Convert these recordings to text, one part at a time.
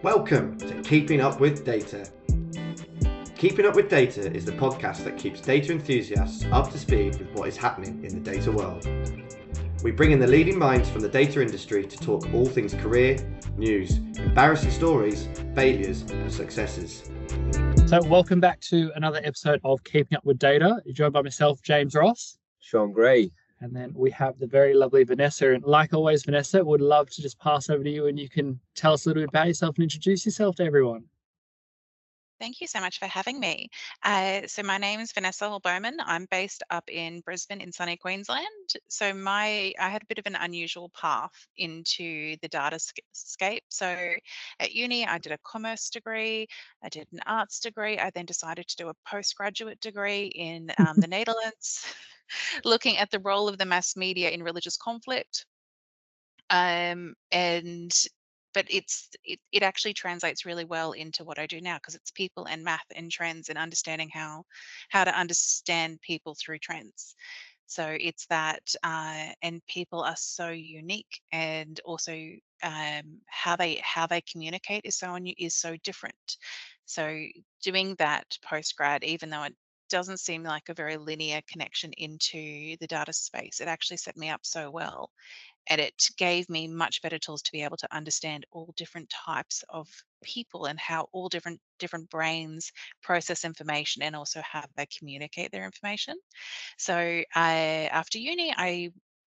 Welcome to Keeping Up with Data. Keeping Up with Data is the podcast that keeps data enthusiasts up to speed with what is happening in the data world. We bring in the leading minds from the data industry to talk all things career, news, embarrassing stories, failures and successes. So welcome back to another episode of Keeping Up with Data. You're joined by myself, James Ross. Sean Gray. And then we have the very lovely Vanessa. And like always, Vanessa, would love to just pass over to you and you can tell us a little bit about yourself and introduce yourself to everyone. Thank you so much for having me. So my name is Vanessa Hall-Bowman. I'm based up in Brisbane in sunny Queensland. So I had a bit of an unusual path into the data scape. So at uni, I did a commerce degree. I did an arts degree. I then decided to do a postgraduate degree in the Netherlands, looking at the role of the mass media in religious conflict. But it actually translates really well into what I do now, because it's people and math and trends and understanding how to understand people through trends. So it's that, and people are so unique, and also how they communicate is so different. So doing that postgrad, even though it doesn't seem like a very linear connection into the data space, it actually set me up so well. And it gave me much better tools to be able to understand all different types of people and how all different brains process information and also how they communicate their information. So after uni, I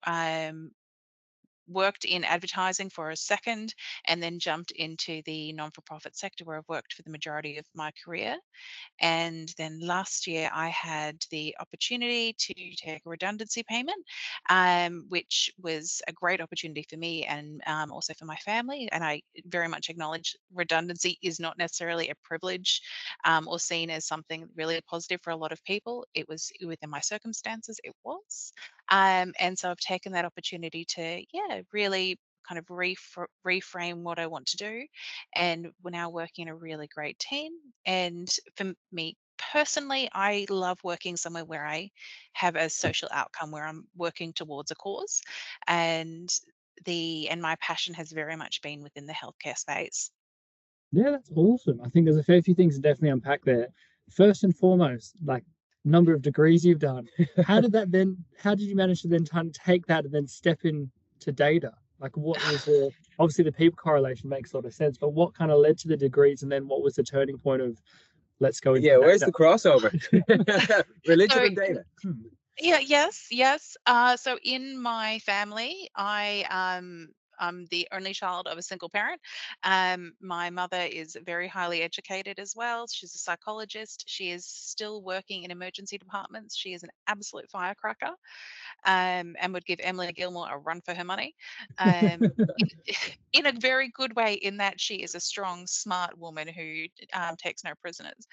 worked in advertising for a second and then jumped into the non-for-profit sector, where I've worked for the majority of my career. And then last year, I had the opportunity to take a redundancy payment, which was a great opportunity for me and also for my family. And I very much acknowledge redundancy is not necessarily a privilege or seen as something really positive for a lot of people. It was within my circumstances, it was. And so I've taken that opportunity to, really kind of reframe what I want to do. And we're now working in a really great team. And for me personally, I love working somewhere where I have a social outcome, where I'm working towards a cause. And my passion has very much been within the healthcare space. Yeah, that's awesome. I think there's a fair few things to definitely unpack there. First and foremost, like number of degrees you've done. How did you manage to then take that and then step into data? Like what was obviously the people correlation makes a lot of sense, but what kind of led to the degrees and then what was the turning point of let's go into where's data? the crossover? Religion and data. Yes. So in my family, I'm the only child of a single parent. My mother is very highly educated as well. She's a psychologist. She is still working in emergency departments. She is an absolute firecracker, and would give Emily Gilmore a run for her money, in, in a very good way, in that she is a strong, smart woman who takes no prisoners.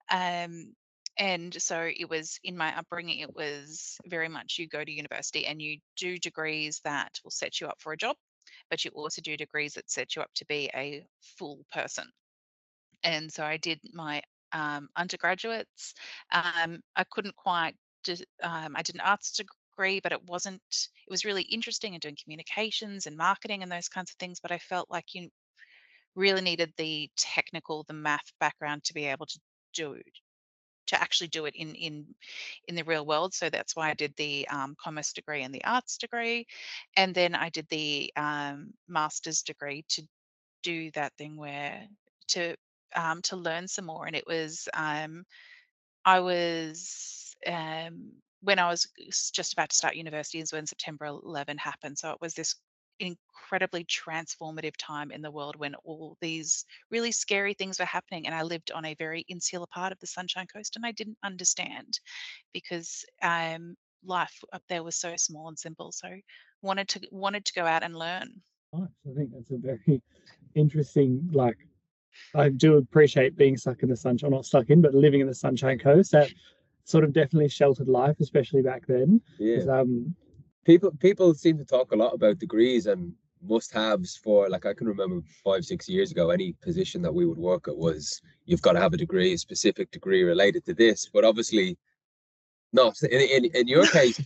And so it was, in my upbringing, it was very much, you go to university and you do degrees that will set you up for a job, but you also do degrees that set you up to be a full person. And so I did my undergraduates. I couldn't quite, I did an arts degree, but it was really interesting in doing communications and marketing and those kinds of things. But I felt like you really needed the math background to be able to do actually do it in the real world. So that's why I did the commerce degree and the arts degree, and then I did the master's degree to do that thing where to learn some more. And it was I was when I was just about to start university is when September 11 happened. So it was this incredibly transformative time in the world when all these really scary things were happening. And I lived on a very insular part of the Sunshine Coast, and I didn't understand, because life up there was so small and simple. So wanted to go out and learn. Nice. I think that's a very interesting, I do appreciate being stuck in the sunshine, not stuck in, but living in the Sunshine Coast. That sort of definitely sheltered life, especially back then. Yeah. People seem to talk a lot about degrees and must-haves for, like, I can remember 5-6 years ago, any position that we would work at was, you've got to have a degree, a specific degree related to this. But obviously No, in your case,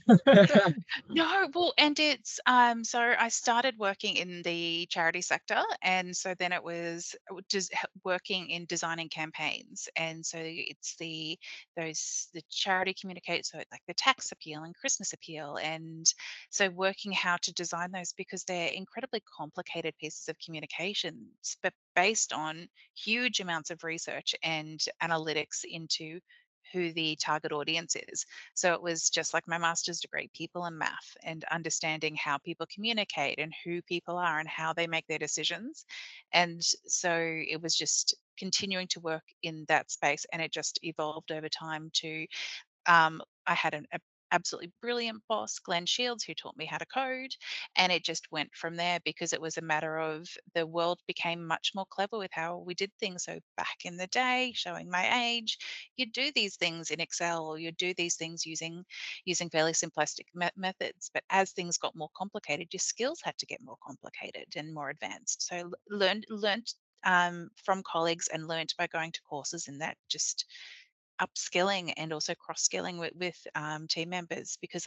No, well, and it's so I started working in the charity sector, and so then it was just working in designing campaigns, and so it's the charity communicate, so like the tax appeal and Christmas appeal, and so working how to design those because they're incredibly complicated pieces of communications, but based on huge amounts of research and analytics into who the target audience is. So it was just like my master's degree, people and math, and understanding how people communicate and who people are and how they make their decisions. And so it was just continuing to work in that space, and it just evolved over time to I had an absolutely brilliant boss, Glenn Shields, who taught me how to code. And it just went from there because it was a matter of the world became much more clever with how we did things. So back in the day, showing my age, you'd do these things in Excel or you'd do these things using fairly simplistic methods. But as things got more complicated, your skills had to get more complicated and more advanced. So learned from colleagues and learned by going to courses in that just upskilling and also cross-skilling with team members because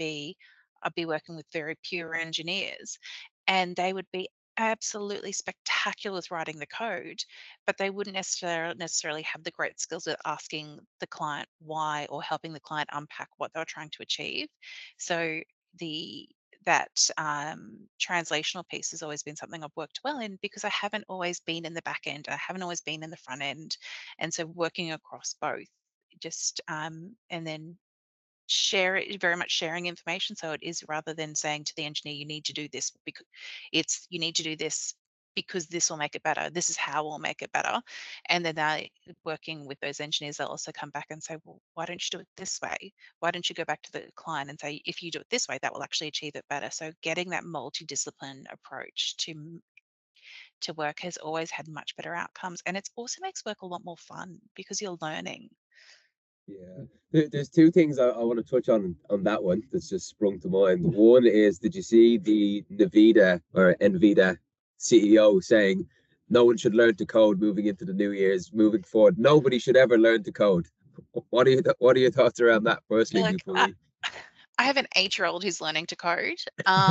I'd be working with very pure engineers and they would be absolutely spectacular with writing the code, but they wouldn't necessarily have the great skills with asking the client why or helping the client unpack what they were trying to achieve. So the that translational piece has always been something I've worked well in because I haven't always been in the back end. I haven't always been in the front end. And so working across both just and then share it very much sharing information, so it is rather than saying to the engineer you need to do this because it's you need to do this because this will make it better, this is how we'll make it better. And then they working with those engineers, they'll also come back and say, well, why don't you do it this way? Why don't you go back to the client and say, if you do it this way that will actually achieve it better? So getting that multidiscipline approach to work has always had much better outcomes, and it also makes work a lot more fun because you're learning. yeah. There's two things I want to touch on that one that's just sprung to mind. One is, did you see the Nvidia CEO saying no one should learn to code moving into the new year's moving forward? Nobody should ever learn to code. What are your thoughts around that? Firstly, Like before I have an 8-year-old who's learning to code.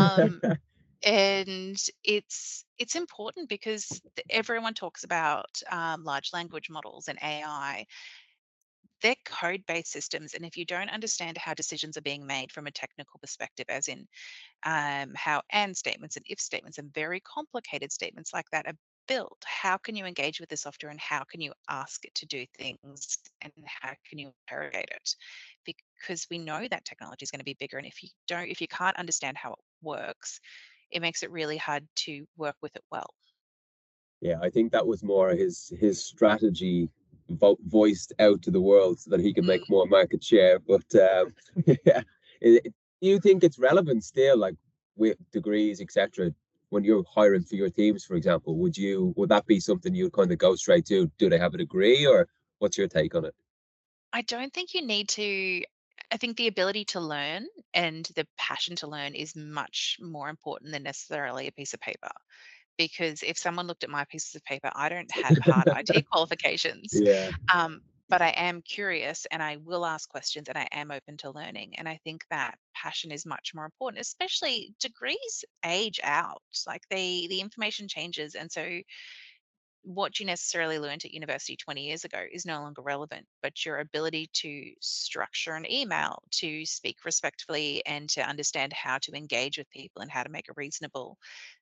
And it's important because everyone talks about large language models and AI. They're code-based systems, and if you don't understand how decisions are being made from a technical perspective, as in how and statements and if statements and very complicated statements like that are built, how can you engage with the software and how can you ask it to do things and how can you interrogate it? Because we know that technology is going to be bigger, and if you can't understand how it works, it makes it really hard to work with it well. yeah, I think that was more his strategy voiced out to the world so that he can Mm. make more market share. But yeah, do you think it's relevant still, like with degrees, etc. When you're hiring for your teams, for example, would that be something you would kind of go straight to? Do they have a degree, or what's your take on it? I don't think you need to. I think the ability to learn and the passion to learn is much more important than necessarily a piece of paper. Because if someone looked at my pieces of paper, I don't have hard IT qualifications, Yeah, but I am curious and I will ask questions and I am open to learning. And I think that passion is much more important, especially degrees age out. Like the information changes, and so what you necessarily learned at university 20 years ago is no longer relevant, but your ability to structure an email, to speak respectfully, and to understand how to engage with people and how to make a reasonable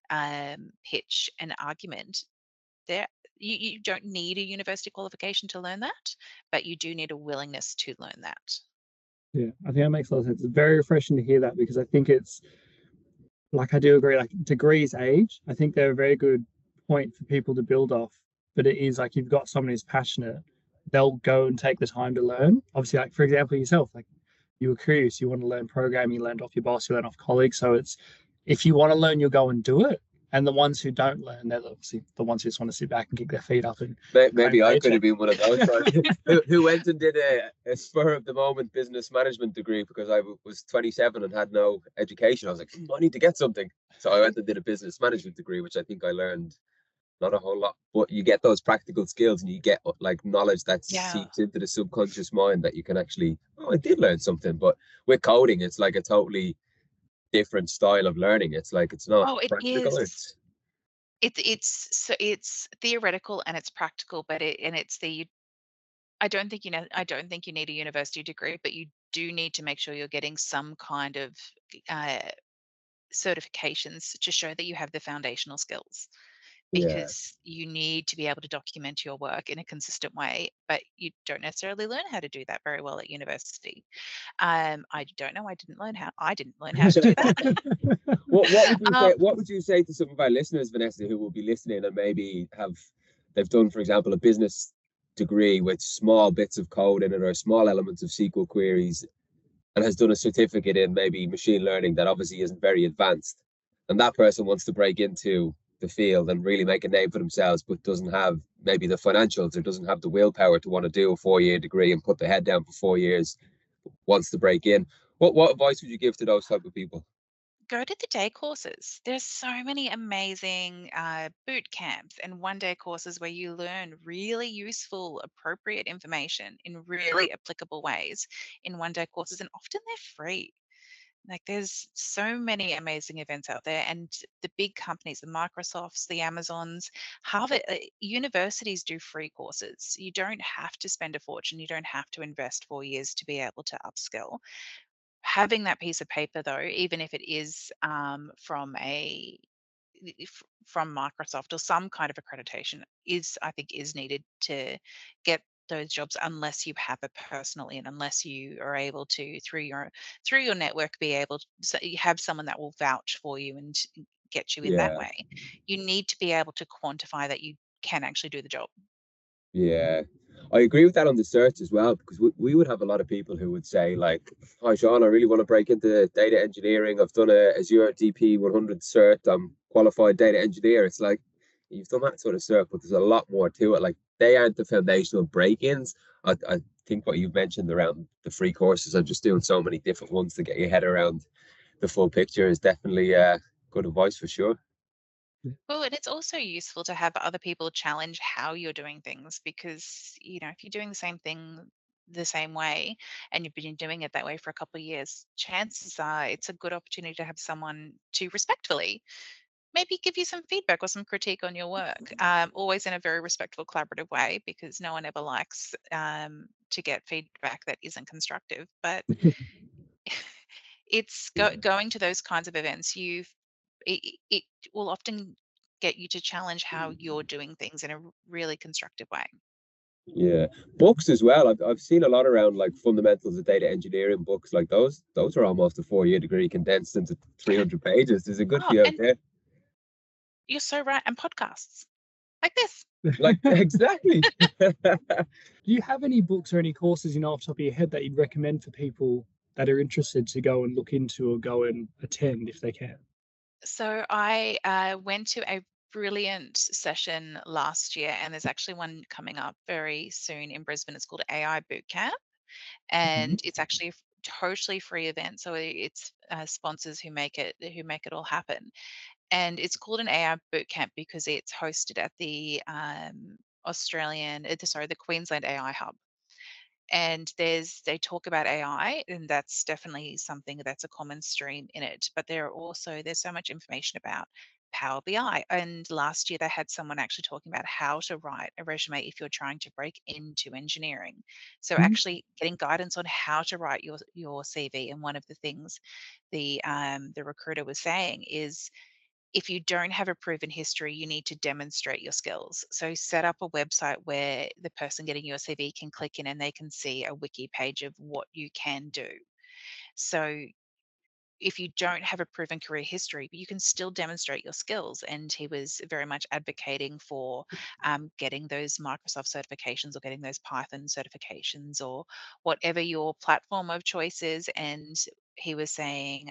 pitch and argument, there you don't need a university qualification to learn that, but you do need a willingness to learn that. Yeah, I think that makes a lot of sense. It's very refreshing to hear that because I think it's like I do agree, like degrees age. I think they're a very good point for people to build off. But it is like you've got someone who's passionate, they'll go and take the time to learn. Obviously, like for example, yourself, like you were curious, you want to learn programming, you learned off your boss, you learned off colleagues. So it's if you want to learn, you'll go and do it. And the ones who don't learn, they're obviously the ones who just want to sit back and kick their feet up and maybe I could have paycheck. been one of those guys who went and did a spur of the moment business management degree because I was 27 and had no education. I was like, I need to get something. So I went and did a business management degree, which I think I learned not a whole lot, but you get those practical skills and you get like knowledge that Yeah. seeps into the subconscious mind that you can actually, oh, I did learn something. But with coding, it's like a totally different style of learning. It's like it's not Oh, it practical. is. It's theoretical and it's practical, but it's the I don't think you need a university degree, but you do need to make sure you're getting some kind of uh, certifications to show that you have the foundational skills, Yeah, because you need to be able to document your work in a consistent way, but you don't necessarily learn how to do that very well at university. I don't know. I didn't learn how to do that. what would you um, say? What would you say to some of our listeners, Vanessa, who will be listening and maybe they've done, for example, a business degree with small bits of code in it or small elements of SQL queries, and has done a certificate in maybe machine learning that obviously isn't very advanced, and that person wants to break into the field and really make a name for themselves, but doesn't have maybe the financials or doesn't have the willpower to want to do a 4 year degree and put the head down for 4 years, wants to break in. What advice would you give to those type of people? Go to the day courses. There's so many amazing boot camps and 1 day courses where you learn really useful, appropriate information in really applicable ways in 1 day courses, and often they're free. Like, there's so many amazing events out there, and the big companies, the Microsofts, the Amazons, Harvard, universities do free courses. You don't have to spend a fortune. You don't have to invest 4 years to be able to upskill. Having that piece of paper, though, even if it is from Microsoft or some kind of accreditation, I think is needed to get those jobs, unless you have a personal in, unless you are able to through your network be able to, so you have someone that will vouch for you and get you in that Yeah, way. You need to be able to quantify that you can actually do the job. yeah. I agree with that on the search as well, because we would have a lot of people who would say, like, hi, Sean, I really want to break into data engineering. I've done a Azure DP 100 cert. I'm qualified data engineer. It's like, you've done that sort of cert, but there's a lot more to it. Like, they aren't the foundational break-ins. I think what you've mentioned around the free courses, I'm just doing so many different ones to get your head around the full picture, is definitely good advice for sure. Well, and it's also useful to have other people challenge how you're doing things, because, if you're doing the same thing the same way and you've been doing it that way for a couple of years, chances are it's a good opportunity to have someone to respectfully maybe give you some feedback or some critique on your work, always in a very respectful, collaborative way, because no one ever likes to get feedback that isn't constructive. But going to those kinds of events. It will often get you to challenge how you're doing things in a really constructive way. Yeah, books as well. I've seen a lot around like fundamentals of data engineering books. Like those are almost a 4 year degree condensed into 300 pages. There's a good Oh, few out and there. you're so right. And podcasts like this. Like exactly. Do you have any books or any courses off the top of your head that you'd recommend for people that are interested to go and look into or go and attend if they can? So I went to a brilliant session last year, and there's actually one coming up very soon in Brisbane. It's called AI Boot Camp, Mhm. and it's actually a totally free event. So it's sponsors who make it all happen. And it's called an AI boot camp because it's hosted at the the Queensland AI Hub. And they talk about AI, and that's definitely something that's a common stream in it. But there's so much information about Power BI. And last year they had someone actually talking about how to write a resume if you're trying to break into engineering. So Mhm. actually getting guidance on how to write your CV. And one of the things the recruiter was saying is, if you don't have a proven history, you need to demonstrate your skills. So set up a website where the person getting your CV can click in and they can see a wiki page of what you can do. So if you don't have a proven career history, but you can still demonstrate your skills. And he was very much advocating for getting those Microsoft certifications or getting those Python certifications or whatever your platform of choice is. And he was saying,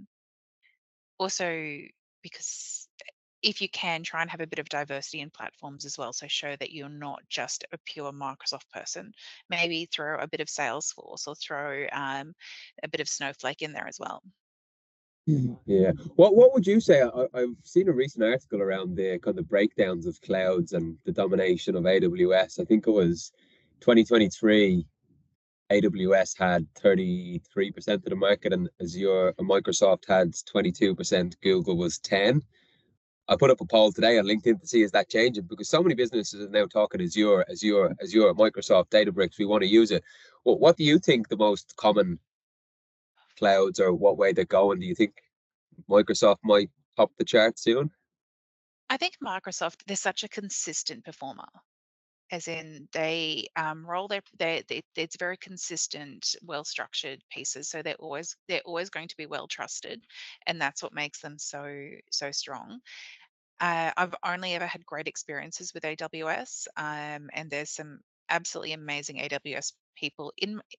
also, because if you can, try and have a bit of diversity in platforms as well. So show that you're not just a pure Microsoft person. Maybe throw a bit of Salesforce or throw a bit of Snowflake in there as well. Yeah. What would you say? I've seen a recent article around the kind of breakdowns of clouds and the domination of AWS. I think it was 2023. AWS had 33% of the market, and Azure and Microsoft had 22%. Google was 10. I put up a poll today on LinkedIn to see is that changing, because so many businesses are now talking Azure, Microsoft, Databricks. We want to use it. Well, what do you think the most common clouds, or what way they're going? Do you think Microsoft might top the chart soon? I think Microsoft, they're such a consistent performer, as in they roll it's very consistent, well structured pieces, so they're always going to be well trusted, and that's what makes them so strong. I've only ever had great experiences with AWS, and there's some absolutely amazing AWS people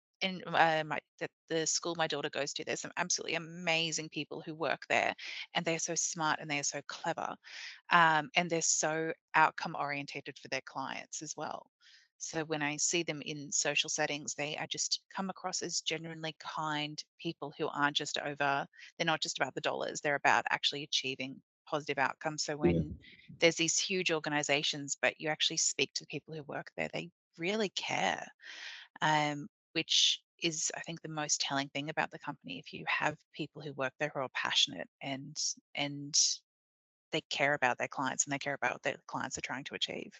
the school my daughter goes to. There's some absolutely amazing people who work there, and they're so smart and they're so clever, and they're so outcome orientated for their clients as well. So when I see them in social settings, they are just come across as genuinely kind people who aren't just over. They're not just about the dollars. They're about actually achieving positive outcomes. So Yeah. when there's these huge organizations, but you actually speak to the people who work there, they really care, which is, I think, the most telling thing about the company. If you have people who work there who are passionate and they care about their clients and they care about what their clients are trying to achieve.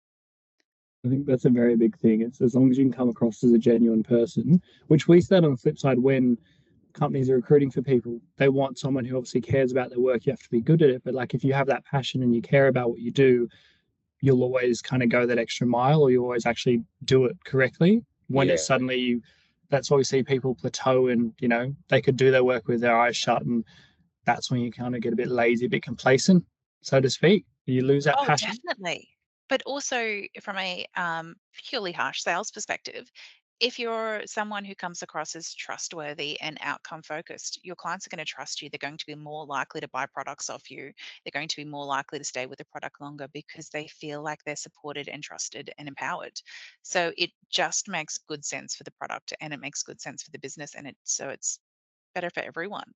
I think that's a very big thing. It's as long as you can come across as a genuine person, which we said on the flip side when companies are recruiting for people, they want someone who obviously cares about their work. You have to be good at it. But like if you have that passion and you care about what you do, you'll always kind of go that extra mile or you always actually do it correctly. When it's Yeah. suddenly you, that's why we see people plateau and, they could do their work with their eyes shut. And that's when you kind of get a bit lazy, a bit complacent, so to speak. You lose that Oh, passion. definitely. But also from a purely harsh sales perspective, if you're someone who comes across as trustworthy and outcome focused, your clients are going to trust you. They're going to be more likely to buy products off you. They're going to be more likely to stay with the product longer because they feel like they're supported and trusted and empowered. So it just makes good sense for the product and it makes good sense for the business, and it's better for everyone.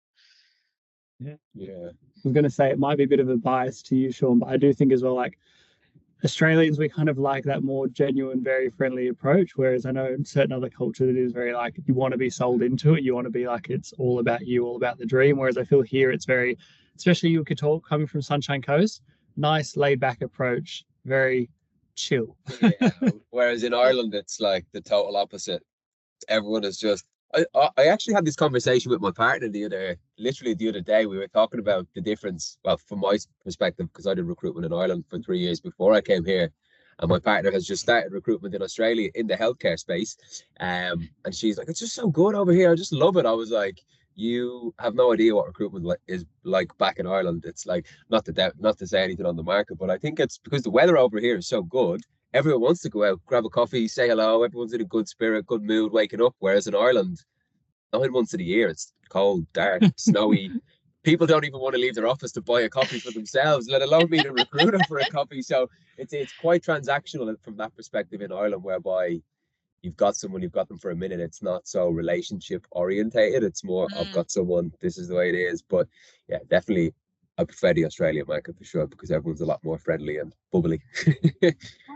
Yeah. Yeah. I was going to say it might be a bit of a bias to you, Sean, but I do think as well, like Australians, we kind of like that more genuine, very friendly approach. Whereas I know in certain other cultures, it is very like you want to be sold into it. You want to be like it's all about you, all about the dream. Whereas I feel here it's very, especially you could talk coming from Sunshine Coast, nice laid back approach, very chill. Yeah. Whereas in Ireland, it's like the total opposite. Everyone is just. I actually had this conversation with my partner literally the other day. We were talking about the difference. Well, from my perspective, because I did recruitment in Ireland for 3 years before I came here, and my partner has just started recruitment in Australia in the healthcare space. And she's like, "It's just so good over here. I just love it." I was like, "You have no idea what recruitment is like back in Ireland. It's like not to say anything on the market, but I think it's because the weather over here is so good. Everyone wants to go out, grab a coffee, say hello. Everyone's in a good spirit, good mood, waking up. Whereas in Ireland, 9 months of the year, it's cold, dark, snowy. People don't even want to leave their office to buy a coffee for themselves, let alone meet a recruiter for a coffee. So it's quite transactional from that perspective in Ireland, whereby you've got someone, you've got them for a minute. It's not so relationship orientated. It's more, I've Mm. got someone, this is the way it is. But yeah, definitely I prefer the Australian market for sure, because everyone's a lot more friendly and bubbly. Well,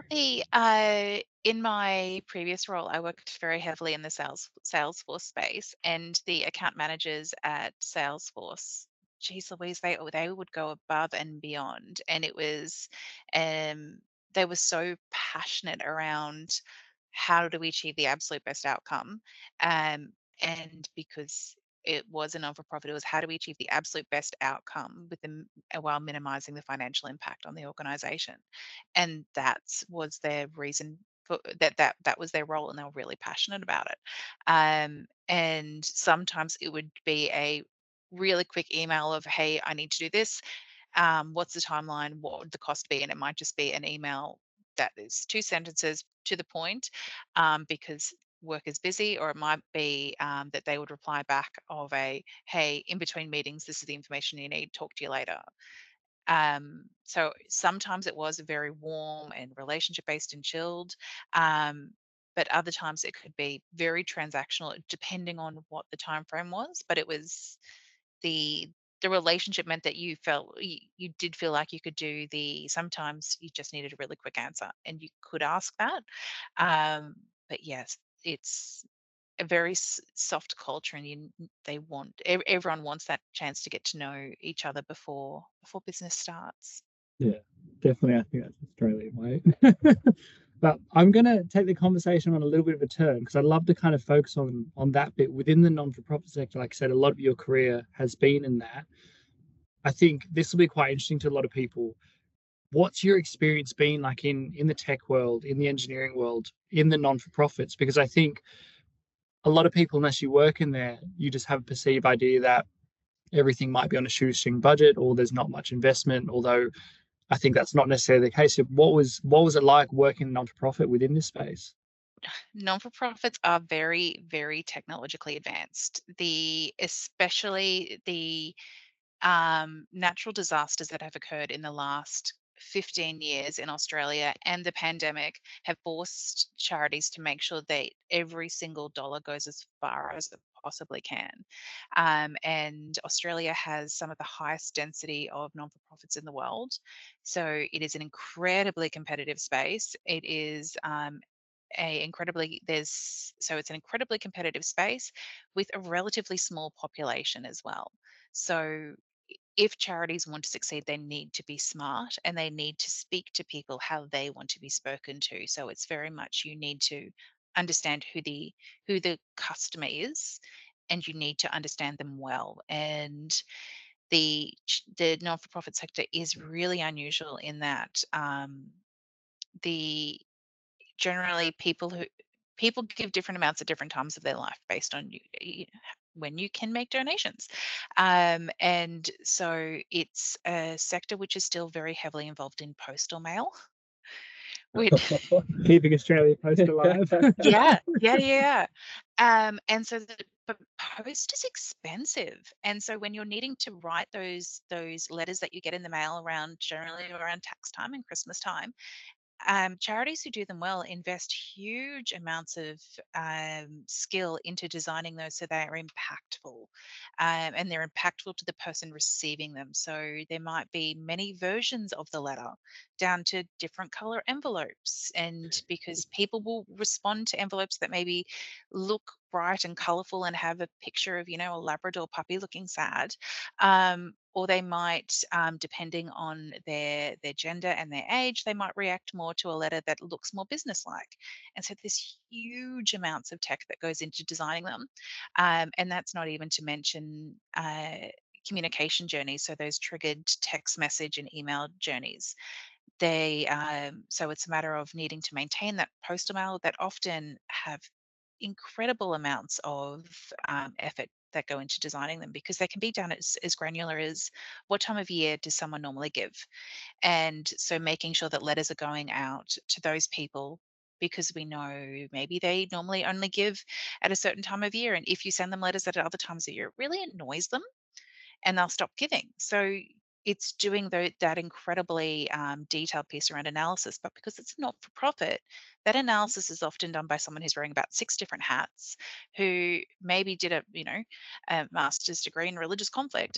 in my previous role, I worked very heavily in the Salesforce space, and the account managers at Salesforce, geez Louise, they would go above and beyond, and um, they were so passionate around how do we achieve the absolute best outcome, and because it was a non-for-profit, it was how do we achieve the absolute best outcome while minimizing the financial impact on the organization, and that was their reason for that was their role, and they were really passionate about it. And sometimes it would be a really quick email of, hey, I need to do this. What's the timeline? What would the cost be? And it might just be an email that is 2 sentences to the point, because work is busy, or it might be that they would reply back of a, hey, in between meetings, this is the information you need, talk to you later. So sometimes it was very warm and relationship based and chilled. Um, but other times it could be very transactional depending on what the time frame was. But it was the the relationship meant that you felt you did feel like you could do sometimes you just needed a really quick answer and you could ask that. But yes, it's a very soft culture, and everyone wants that chance to get to know each other before business starts. Yeah, definitely. I think that's Australian way. But I'm going to take the conversation on a little bit of a turn because I'd love to kind of focus on that bit within the non-for-profit sector. Like I said, a lot of your career has been in that. I think this will be quite interesting to a lot of people. What's your experience been like in the tech world, in the engineering world, in the non-for-profits? Because I think a lot of people, unless you work in there, you just have a perceived idea that everything might be on a shoestring budget or there's not much investment, although I think that's not necessarily the case. What was it like working non-for-profit within this space? Non-for-profits are very, very technologically advanced. Especially the natural disasters that have occurred in the last 15 years in Australia and the pandemic have forced charities to make sure that every single dollar goes as far as it possibly can. And Australia has some of the highest density of non-for-profits in the world. So it is an incredibly competitive space. It is it's an incredibly competitive space with a relatively small population as well. So if charities want to succeed, they need to be smart and they need to speak to people how they want to be spoken to. So it's very much you need to understand who the customer is, and you need to understand them well. And the non-for-profit sector is really unusual in that the generally people give different amounts at different times of their life based on when you can make donations. And so it's a sector which is still very heavily involved in postal mail, which Keeping Australia Post alive. yeah. And so but post is expensive. And so when you're needing to write those letters that you get in the mail generally around tax time and Christmas time, charities who do them well invest huge amounts of skill into designing those so they are impactful, and they're impactful to the person receiving them. So there might be many versions of the letter down to different color envelopes, and because people will respond to envelopes that maybe look bright and colorful and have a picture of a Labrador puppy looking sad, or they might, depending on their gender and their age, they might react more to a letter that looks more businesslike. And so there's huge amounts of tech that goes into designing them, and that's not even to mention communication journeys. So those triggered text message and email journeys. So it's a matter of needing to maintain that postal mail that often have incredible amounts of effort that go into designing them, because they can be done as granular as what time of year does someone normally give. And so making sure that letters are going out to those people, because we know maybe they normally only give at a certain time of year. And if you send them letters at other times of year, it really annoys them and they'll stop giving. So it's doing that incredibly detailed piece around analysis. But because it's not for profit, that analysis is often done by someone who's wearing about 6 different hats, who maybe did a master's degree in religious conflict,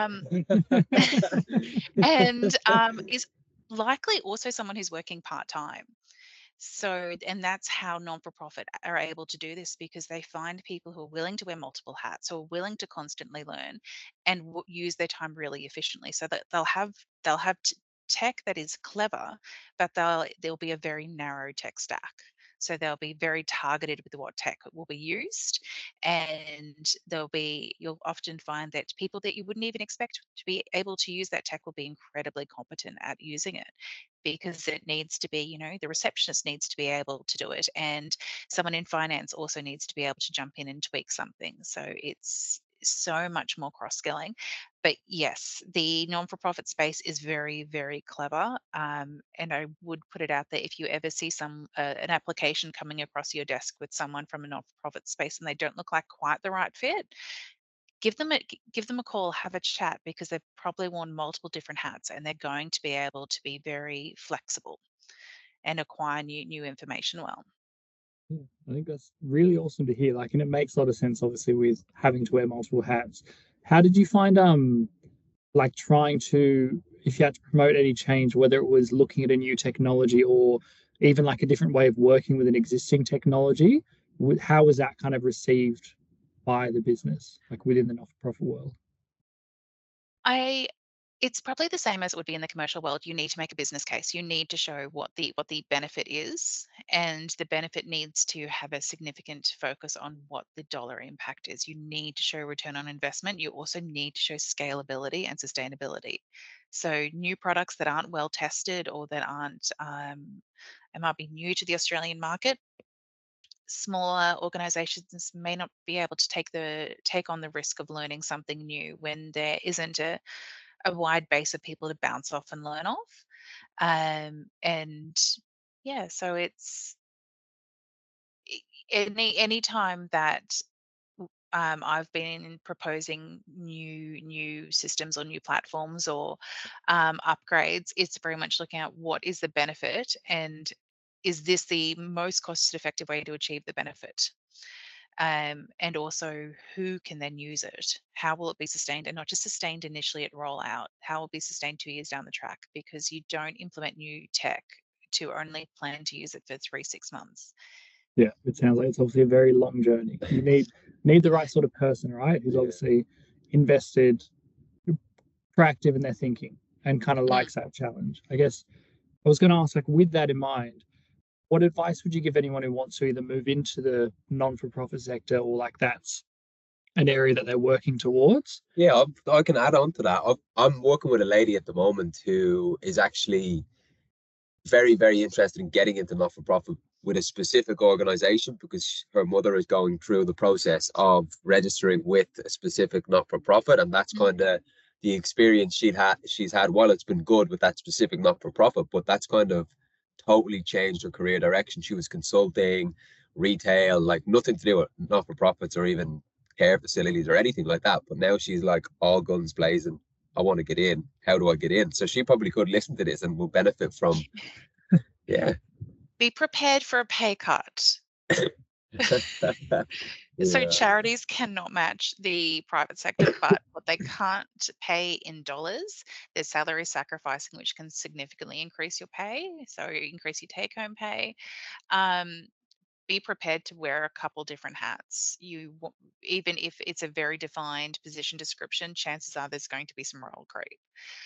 and is likely also someone who's working part-time. So, and that's how non-for-profit are able to do this, because they find people who are willing to wear multiple hats, who are willing to constantly learn and use their time really efficiently, so that they'll have tech that is clever, but there'll be a very narrow tech stack. So they'll be very targeted with what tech will be used, and you'll often find that people that you wouldn't even expect to be able to use that tech will be incredibly competent at using it, because it needs to be, the receptionist needs to be able to do it, and someone in finance also needs to be able to jump in and tweak something. So it's so much more cross skilling. But yes, the non-for-profit space is very, very clever. And I would put it out there, if you ever see an application coming across your desk with someone from a non-for-profit space and they don't look like quite the right fit, give them a call, have a chat, because they've probably worn multiple different hats and they're going to be able to be very flexible and acquire new information well. Yeah, I think that's really awesome to hear. Like, and it makes a lot of sense, obviously, with having to wear multiple hats. How did you find like trying to, if you had to promote any change, whether it was looking at a new technology or even like a different way of working with an existing technology, how was that kind of received by the business, like within the not-for-profit world? I It's probably the same as it would be in the commercial world. You need to make a business case. You need to show what the benefit is, and the benefit needs to have a significant focus on what the dollar impact is. You need to show return on investment. You also need to show scalability and sustainability. So new products that aren't well tested or that aren't it might be new to the Australian market. Smaller organizations may not be able to take on the risk of learning something new when there isn't a wide base of people to bounce off and learn off. And yeah, so it's any time that I've been proposing new systems or new platforms or upgrades, it's very much looking at what is the benefit and is this the most cost effective way to achieve the benefit? And also who can then use it? How will it be sustained? And not just sustained initially at rollout, how will it be sustained 2 years down the track? Because you don't implement new tech to only plan to use it for 3, 6 months. Yeah, it sounds like it's obviously a very long journey. You need the right sort of person, right? Who's obviously invested, proactive in their thinking, and kind of Mm. likes that challenge. I guess I was going to ask, like, with that in mind, what advice would you give anyone who wants to either move into the non-for-profit sector or like that's an area that they're working towards? Yeah, I can add on to that. I'm working with a lady at the moment who is actually very, very interested in getting into not-for-profit with a specific organization because her mother is going through the process of registering with a specific not-for-profit, and that's Mm. kind of the experience she's had. While it's been good with that specific not-for-profit, but that's kind of totally changed her career direction. She was consulting, retail, like nothing to do with not-for-profits or even care facilities or anything like that. But now she's like all guns blazing. I want to get in. How do I get in? So she probably could listen to this and will benefit from. Yeah. Be prepared for a pay cut. So Yeah. charities cannot match the private sector, but what they can't pay in dollars, there's salary sacrificing, which can significantly increase your pay, so increase your take-home pay. Um, be prepared to wear a couple different hats. Even if it's a very defined position description, chances are there's going to be some role creep.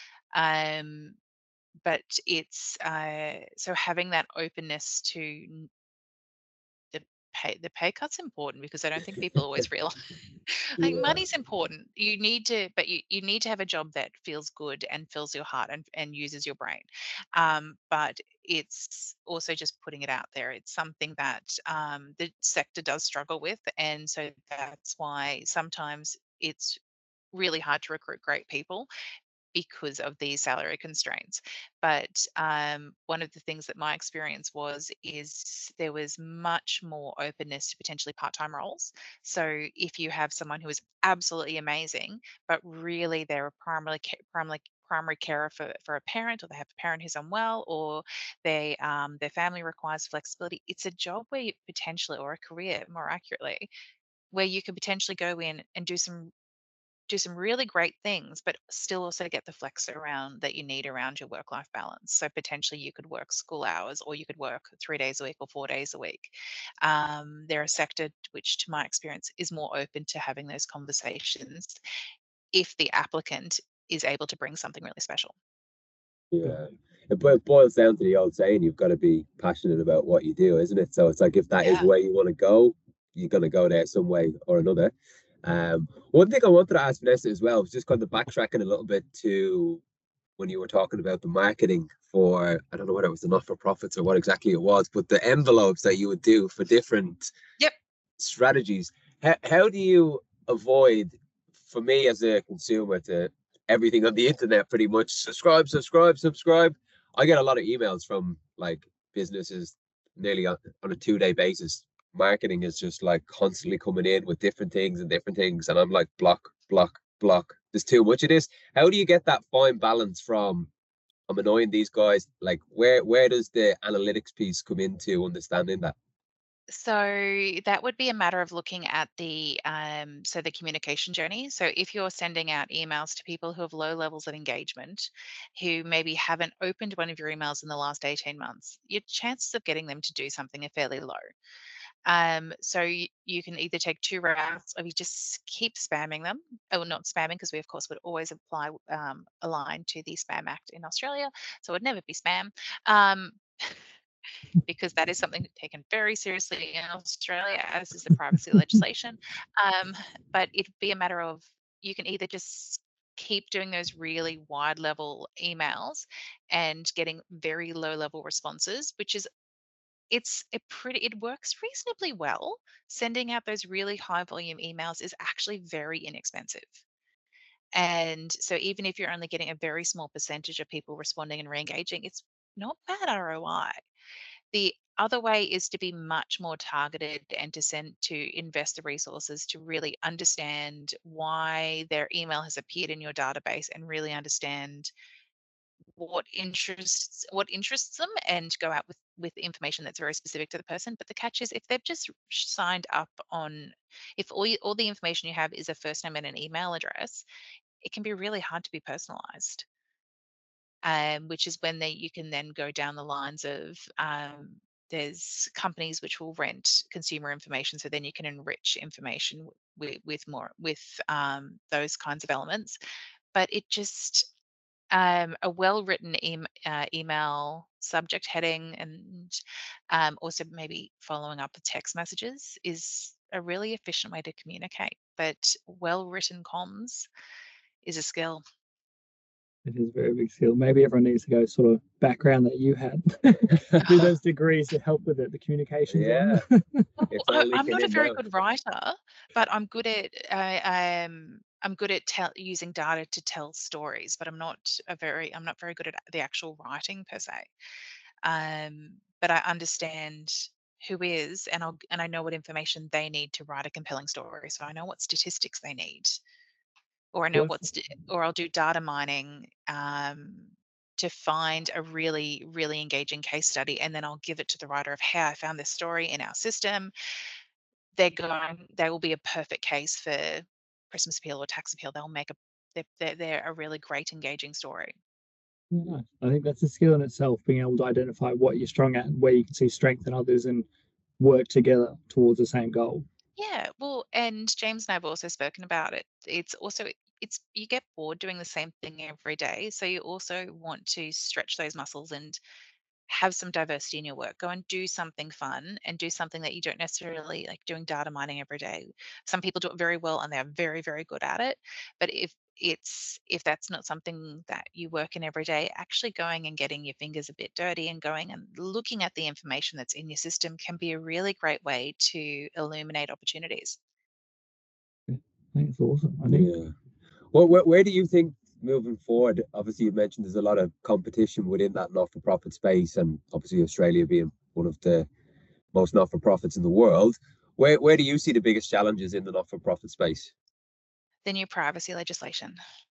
Um, but it's so having that openness to the pay cut's important because I don't think people always realize like Yeah. money's important. You need to, but you need to have a job that feels good and fills your heart and uses your brain. But it's also just putting it out there. It's something that the sector does struggle with, and so that's why sometimes it's really hard to recruit great people because of these salary constraints. But one of the things that my experience was is there was much more openness to potentially part-time roles. So if you have someone who is absolutely amazing, but really they're a primary carer for a parent, or they have a parent who's unwell, or their family requires flexibility, it's a job where you potentially, or a career more accurately, where you could potentially go in and do some really great things, but still also get the flex around that you need around your work life balance. So potentially you could work school hours or you could work 3 days a week or 4 days a week. They're a sector which, to my experience, is more open to having those conversations if the applicant is able to bring something really special. Yeah. It boils down to the old saying, you've got to be passionate about what you do, isn't it? So it's like if that is Yeah. where you want to go, you're going to go there some way or another. One thing I wanted to ask Vanessa as well was just kind of backtracking a little bit to when you were talking about the marketing for, I don't know whether it was the not-for-profits or what exactly it was, but the envelopes that you would do for different Yep. strategies. How do you avoid, for me as a consumer, to everything on the internet pretty much subscribe, subscribe, subscribe? I get a lot of emails from like businesses nearly on a 2-day basis. Marketing is just like constantly coming in with different things and different things, and I'm like block, block, block. There's too much of this. How do you get that fine balance from I'm annoying these guys? Like where does the analytics piece come into understanding that? So that would be a matter of looking at the communication journey. So if you're sending out emails to people who have low levels of engagement, who maybe haven't opened one of your emails in the last 18 months, your chances of getting them to do something are fairly low. So you can either take two routes, or you just keep spamming them. Oh, not spamming, because we of course would always apply align to the Spam Act in Australia, so it would never be spam. Um, because that is something taken very seriously in Australia, as is the privacy legislation. Um, but it'd be a matter of, you can either just keep doing those really wide level emails and getting very low level responses, which is, it works reasonably well. Sending out those really high volume emails is actually very inexpensive. And so even if you're only getting a very small percentage of people responding and re-engaging, it's not bad ROI. The other way is to be much more targeted and to invest the resources to really understand why their email has appeared in your database, and really understand what interests them, and go out with information that's very specific to the person. But the catch is, if they've just signed up on, if all the information you have is a first name and an email address, it can be really hard to be personalized. Which is when you can then go down the lines of, there's companies which will rent consumer information, so then you can enrich information with those kinds of elements. But it just, a well-written email subject heading, and also maybe following up with text messages, is a really efficient way to communicate. But well-written comms is a skill. It is a very big skill. Maybe everyone needs to go sort of background that you had, do those degrees to help with it, the communications Yeah, one. it's all I'm leaking not a in very now. good writer, but I'm good at using data to tell stories, but I'm not very good at the actual writing per se. But I understand who is, and I know what information they need to write a compelling story. So I know what statistics they need, or I know or I'll do data mining, to find a really, really engaging case study, and then I'll give it to the writer of, hey, I found this story in our system. They will be a perfect case for Christmas appeal or tax appeal. They're a really great engaging story. Yeah, nice. I think that's a skill in itself, being able to identify what you're strong at and where you can see strength in others and work together towards the same goal. Yeah, well, and James and I have also spoken about it. It's you get bored doing the same thing every day, so you also want to stretch those muscles and have some diversity in your work. Go and do something fun, and do something that you don't necessarily like doing data mining every day. Some people do it very well and they're very, very good at it. But if that's not something that you work in every day, actually going and getting your fingers a bit dirty and going and looking at the information that's in your system can be a really great way to illuminate opportunities. I think it's awesome. I think Yeah. Well, where do you think moving forward? Obviously, you mentioned there's a lot of competition within that not-for-profit space, and obviously Australia being one of the most not-for-profits in the world. Where do you see the biggest challenges in the not-for-profit space? The new privacy legislation.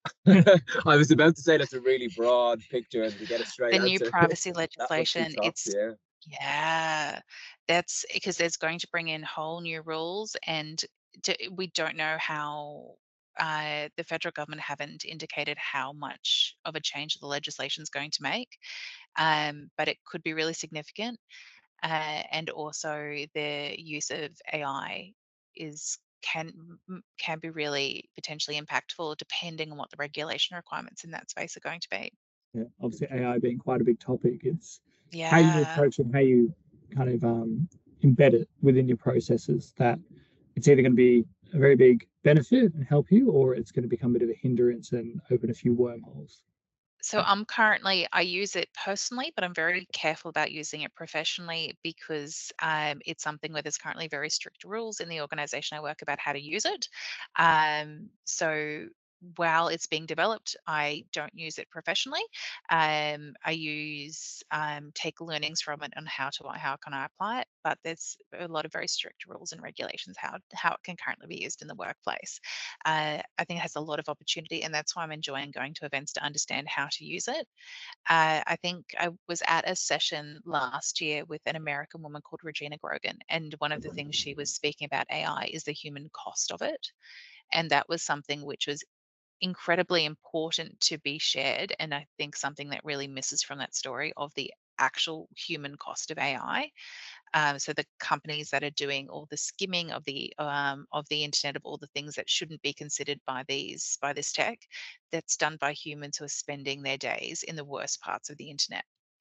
I was about to say that's a really broad picture, and to get a straight The new answer, privacy that must be legislation, tough. Yeah. yeah, that's because there's going to bring in whole new rules, and we don't know how. The federal government haven't indicated how much of a change the legislation is going to make, but it could be really significant. And also, the use of AI is can be really potentially impactful, depending on what the regulation requirements in that space are going to be. yeah, obviously AI being quite a big topic, it's how you Yeah. approach it, how you kind of embed it within your processes. That it's either going to be a very big benefit and help you, or it's going to become a bit of a hindrance and open a few wormholes. So I use it personally, but I'm very careful about using it professionally, because it's something where there's currently very strict rules in the organization I work about how to use it. So while it's being developed, I don't use it professionally. I use take learnings from it on how can I apply it. But there's a lot of very strict rules and regulations how it can currently be used in the workplace. I think it has a lot of opportunity, and that's why I'm enjoying going to events to understand how to use it. I think I was at a session last year with an American woman called Regina Grogan, and one of the things she was speaking about AI is the human cost of it. And that was something which was incredibly important to be shared. And I think something that really misses from that story of the actual human cost of AI. So the companies that are doing all the skimming of the internet, of all the things that shouldn't be considered by this tech, that's done by humans who are spending their days in the worst parts of the internet.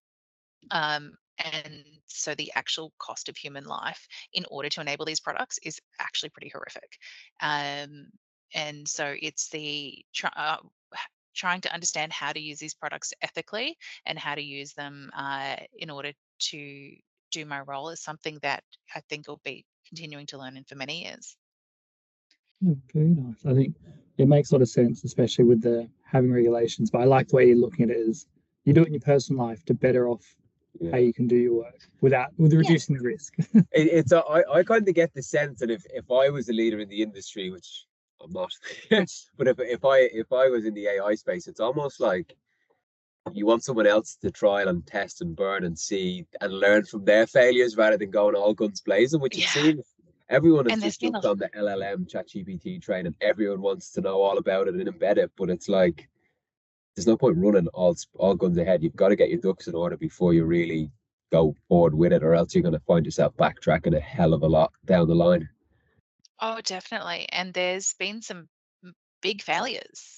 And so the actual cost of human life in order to enable these products is actually pretty horrific. And so it's trying to understand how to use these products ethically and how to use them in order to do my role is something that I think will be continuing to learn in for many years. Very nice. I think it makes a lot of sense, especially with the having regulations. But I like the way you're looking at it is you do it in your personal life to better off how you can do your work with reducing the risk. I kind of get the sense that if I was a leader in the industry, which I'm not, but if I was in the AI space, it's almost like you want someone else to trial and test and burn and see and learn from their failures rather than going all guns blazing, which it seems everyone has just jumped on the LLM ChatGPT train and everyone wants to know all about it and embed it, but it's like there's no point running all guns ahead. You've got to get your ducks in order before you really go forward with it, or else you're going to find yourself backtracking a hell of a lot down the line. Oh, definitely. And there's been some big failures.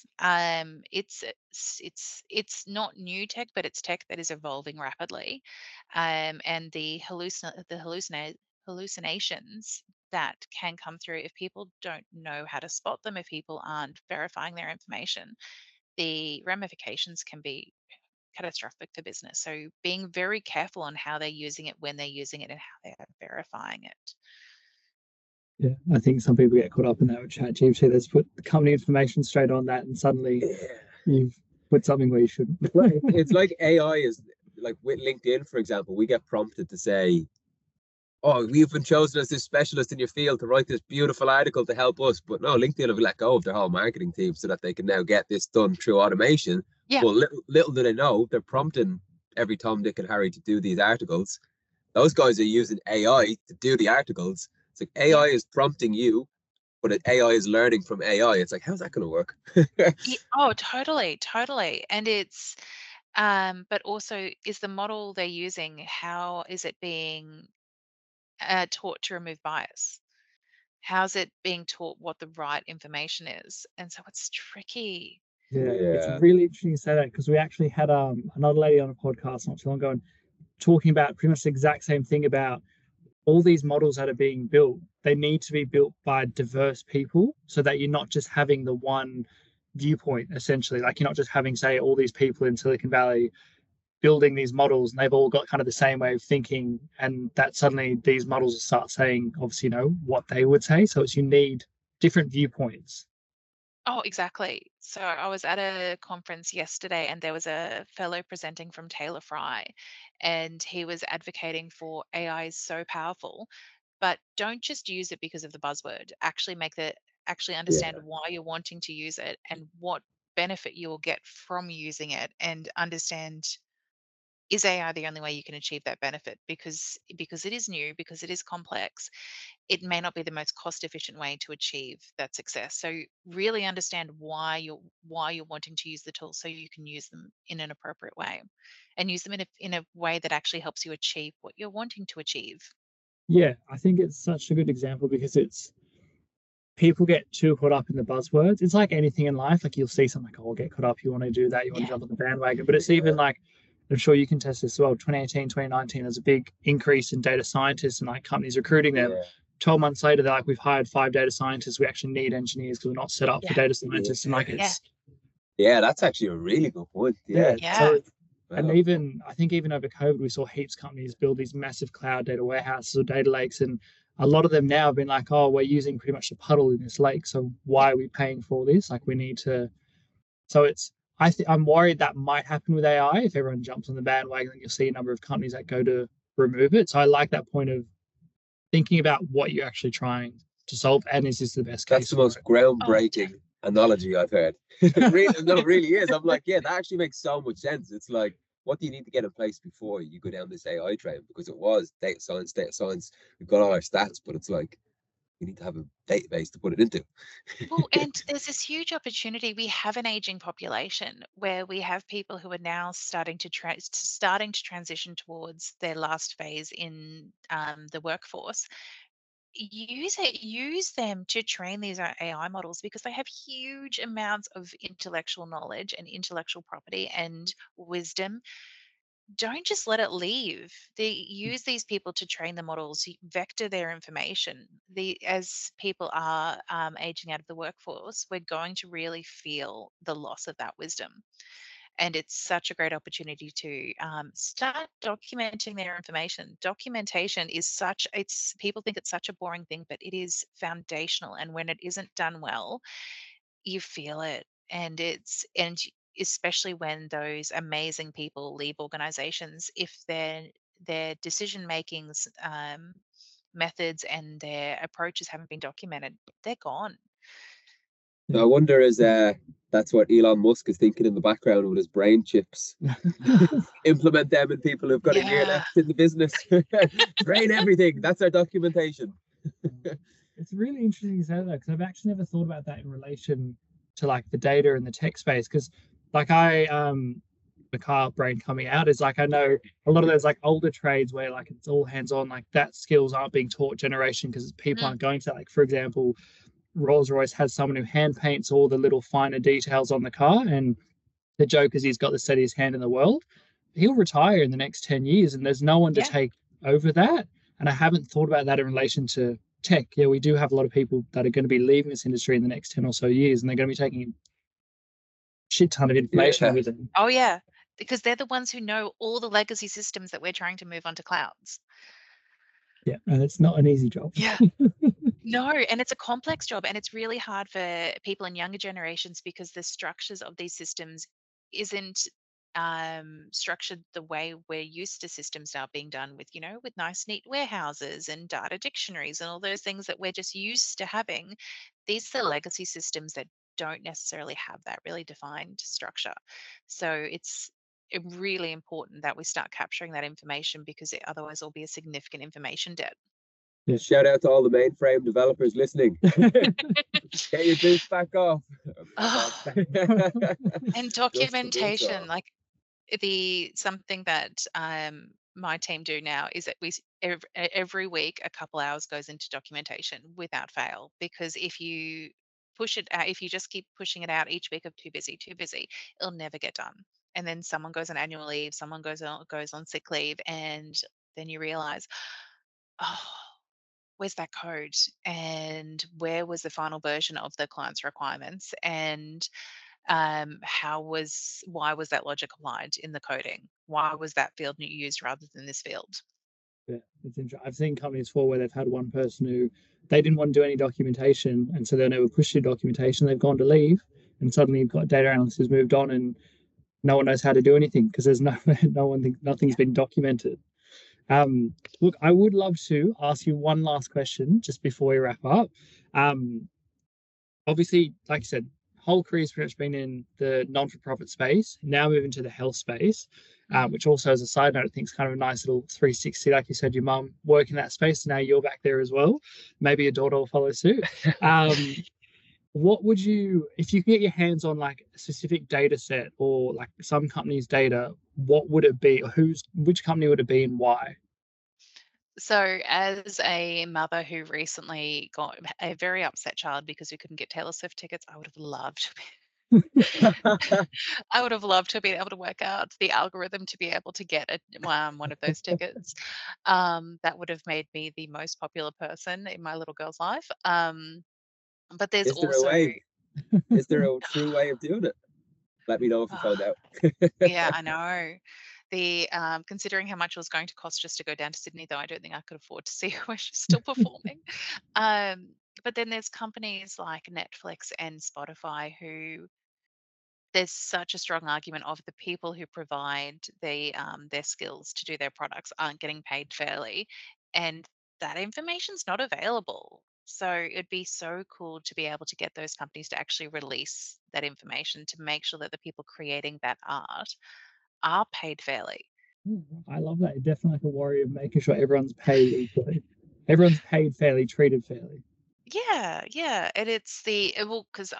It's not new tech, but it's tech that is evolving rapidly. And the hallucinations that can come through if people don't know how to spot them, if people aren't verifying their information, the ramifications can be catastrophic for business. So being very careful on how they're using it, when they're using it, and how they are verifying it. Yeah, I think some people get caught up in that with ChatGPT. Let's put the company information straight on that, and suddenly you've put something where you shouldn't. It's like AI is like with LinkedIn, for example, we get prompted to say, "Oh, we've been chosen as this specialist in your field to write this beautiful article to help us." But no, LinkedIn have let go of their whole marketing team so that they can now get this done through automation. Yeah. Well, little do they know, they're prompting every Tom, Dick, and Harry to do these articles. Those guys are using AI to do the articles. It's like AI is prompting you, but AI is learning from AI. It's like, how's that going to work? Oh, totally. And it's, but also, is the model they're using, how is it being taught to remove bias? How's it being taught what the right information is? And so it's tricky. Yeah, it's really interesting to say that because we actually had another lady on a podcast not too long ago and talking about pretty much the exact same thing about all these models that are being built. They need to be built by diverse people so that you're not just having the one viewpoint, essentially. Like you're not just having, say, all these people in Silicon Valley building these models and they've all got kind of the same way of thinking, and that suddenly these models start saying, obviously, what they would say. So it's you need different viewpoints. Oh, exactly. So I was at a conference yesterday and there was a fellow presenting from Taylor Fry, and he was advocating for AI is so powerful, but don't just use it because of the buzzword. Actually understand why you're wanting to use it and what benefit you will get from using it, and understand, is AI the only way you can achieve that benefit? Because it is new, because it is complex, it may not be the most cost efficient way to achieve that success. So really understand why you're wanting to use the tools so you can use them in an appropriate way, and use them in a way that actually helps you achieve what you're wanting to achieve. Yeah, I think it's such a good example because it's people get too caught up in the buzzwords. It's like anything in life. Like you'll see something like, oh, get caught up. You want to do that. You want to jump on the bandwagon. But it's even like, I'm sure you can test this as well. 2018, 2019, there's a big increase in data scientists and like companies recruiting them. 12 months later, they're like, we've hired 5 data scientists. We actually need engineers because we're not set up for data scientists. And like, it's that's actually a really good point. So And Wow. even I think even over COVID, we saw heaps of companies build these massive cloud data warehouses or data lakes, and a lot of them now have been like, "Oh, we're using pretty much a puddle in this lake, so why are we paying for all this? Like, we need to." So it's I'm worried that might happen with AI if everyone jumps on the bandwagon. You'll see a number of companies that go to remove it. So I like that point of thinking about what you're actually trying to solve, and is this the best That's case the for most it? Oh, groundbreaking analogy I've heard. It really, no, it really is. I'm like, yeah, that actually makes so much sense. It's like, what do you need to get in place before you go down this AI train? Because it was data science, data science. We've got all our stats, but it's like, you need to have a database to put it into. well, and there's this huge opportunity. We have an aging population where we have people who are now starting to transition towards their last phase in the workforce. Use them to train these AI models because they have huge amounts of intellectual knowledge and intellectual property and wisdom. Don't just let it leave. They use these people to train the models, vector their information. As people are aging out of the workforce, we're going to really feel the loss of that wisdom. And it's such a great opportunity to start documenting their information. Documentation is it's people think it's such a boring thing, but it is foundational. And when it isn't done well, you feel it. And especially when those amazing people leave organizations, if their decision makings methods and their approaches haven't been documented, they're gone. I wonder is that's what Elon Musk is thinking in the background with his brain chips. Implement them in people who've got a year Yeah. left in the business. Train everything. That's our documentation. It's really interesting you say that because I've actually never thought about that in relation to like the data and the tech space. Because like the car brain coming out is like I know a lot of those like older trades where like it's all hands on, like that skills aren't being taught generation because people aren't going to that. Like for example, Rolls Royce has someone who hand paints all the little finer details on the car, and the joke is he's got the steadiest hand in the world. He'll retire in the next 10 years, and there's no one to Yeah. take over that. And I haven't thought about that in relation to tech. Yeah, we do have a lot of people that are going to be leaving this industry in the next 10 or so years, and they're going to be taking a shit ton of information with them. Oh, yeah. Because they're the ones who know all the legacy systems that we're trying to move onto clouds. Yeah, and it's not an easy job. Yeah. No, and it's a complex job, and it's really hard for people in younger generations because the structures of these systems isn't structured the way we're used to systems now being done with, with nice, neat warehouses and data dictionaries and all those things that we're just used to having. These are legacy systems that don't necessarily have that really defined structure. So it's really important that we start capturing that information because otherwise there'll be a significant information debt. Yeah. Shout out to all the mainframe developers listening. Get your boots back off. And documentation, like something that my team do now is that every week a couple hours goes into documentation without fail, because if you push it out, if you just keep pushing it out each week of too busy, it'll never get done. And then someone goes on annual leave, someone goes on sick leave, and then you realize, oh, where's that code, and where was the final version of the client's requirements, and why was that logic applied in the coding? Why was that field used rather than this field? Yeah, it's interesting. I've seen companies before where they've had one person who they didn't want to do any documentation, and so they never pushed the documentation. They've gone to leave, and suddenly you've got data analysts who's moved on, and no one knows how to do anything because there's nothing's been documented. Look, I would love to ask you one last question just before we wrap up. Obviously, like I said, whole career's pretty much been in the non-for-profit space. Now moving to the health space, which also, as a side note, I think is kind of a nice little 360. Like you said, your mum worked in that space, and now you're back there as well. Maybe your daughter will follow suit. What would you, if you could get your hands on like a specific data set or like some company's data, what would it be? Or which company would it be and why? So, as a mother who recently got a very upset child because we couldn't get Taylor Swift tickets, I would have loved I would have loved to be able to work out the algorithm to be able to get one of those tickets. That would have made me the most popular person in my little girl's life. But there's Is there also a way? Is there a true way of doing it? Let me know if you found out. Yeah, I know. The considering how much it was going to cost just to go down to Sydney, though, I don't think I could afford to see her where she's still performing. But then there's companies like Netflix and Spotify who there's such a strong argument of the people who provide their skills to do their products aren't getting paid fairly, and that information's not available. So it'd be so cool to be able to get those companies to actually release that information to make sure that the people creating that art are paid fairly. I love that. You're definitely like a warrior of making sure everyone's paid equally. Everyone's paid fairly, treated fairly. Yeah, yeah, and it's the well, because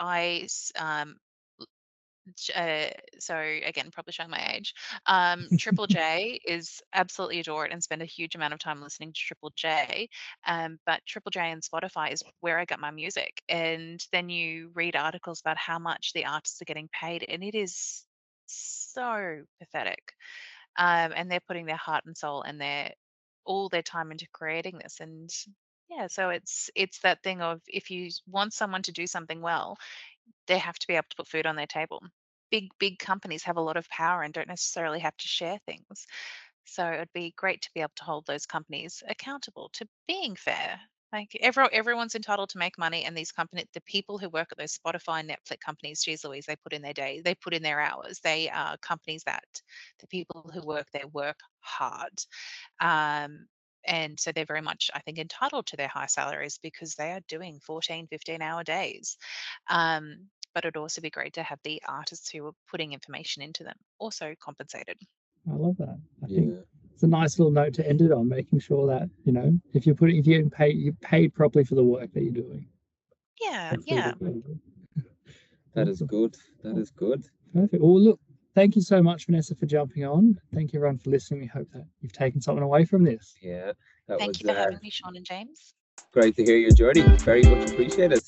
so again, probably showing my age. Triple J is absolutely adore it and spend a huge amount of time listening to Triple J. But Triple J and Spotify is where I got my music. And then you read articles about how much the artists are getting paid, and it is so pathetic. And they're putting their heart and soul and all their time into creating this. And yeah, so it's that thing of if you want someone to do something well, they have to be able to put food on their table. Big companies have a lot of power and don't necessarily have to share things. So it'd be great to be able to hold those companies accountable to being fair. Like everyone's entitled to make money, and these companies, the people who work at those Spotify, Netflix companies, geez Louise, they put in their day, they put in their hours. They are companies that the people who work there work hard. Um, and so they're very much, I think, entitled to their high salaries because they are doing 14, 15-hour days. But it'd also be great to have the artists who are putting information into them also compensated. I love that. I Yeah. think it's a nice little note to end it on, making sure that, if you're getting paid, you're paid properly for the work that you're doing. Yeah, And yeah. That is Awesome. good. That is good. Perfect. Well, look, thank you so much, Vanessa, for jumping on. Thank you, everyone, for listening. We hope that you've taken something away from this. Yeah, that Thank was you for having me, Sean and James. great to hear your journey. Very much appreciated.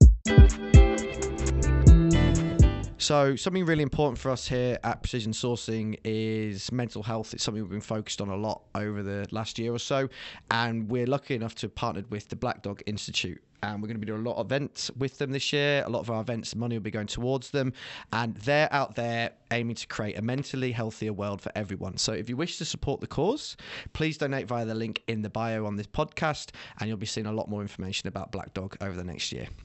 So something really important for us here at Precision Sourcing is mental health. It's something we've been focused on a lot over the last year or so, and we're lucky enough to have partnered with the Black Dog Institute. And we're going to be doing a lot of events with them this year. A lot of our events, money will be going towards them. And they're out there aiming to create a mentally healthier world for everyone. So if you wish to support the cause, please donate via the link in the bio on this podcast, and you'll be seeing a lot more information about Black Dog over the next year.